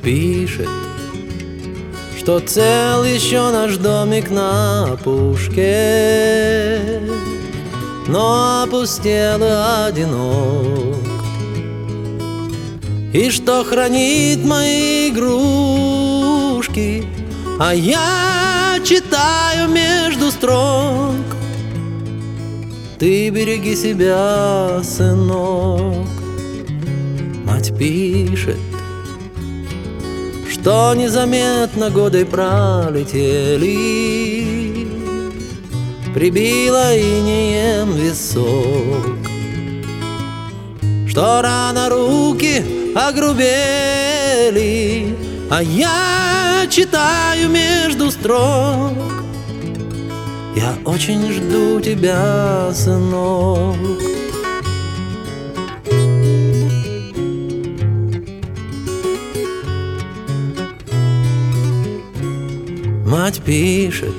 пишет, что цел еще наш домик на опушке, но опустел и одинок, и что хранит мои игрушки, а я читаю между строк: ты береги себя, сынок. Мать пишет, что незаметно годы пролетели, прибило инеем висок, что рано руки огрубели, а я читаю между строк: я очень жду тебя, сынок. Мать пишет,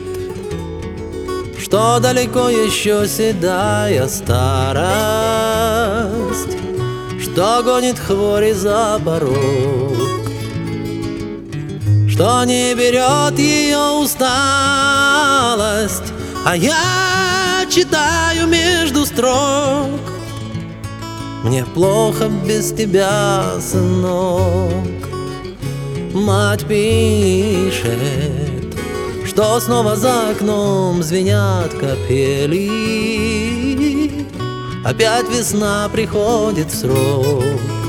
что далеко еще седая старость, что гонит хвори за порог, что не берет ее усталость, а я читаю между строк: мне плохо без тебя, сынок. Мать пишет, что снова за окном звенят капели, опять весна приходит в срок.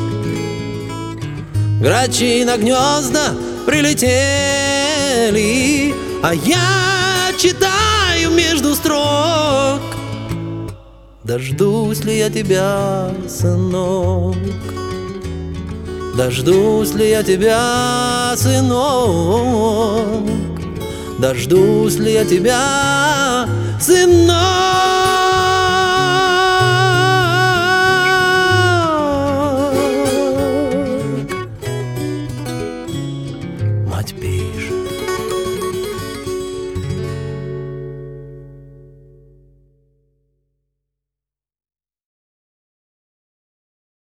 Грачи на гнезда прилетели, а я читаю между строк: дождусь ли я тебя, сынок? Дождусь ли я тебя, сынок? Дождусь ли я тебя, сынок?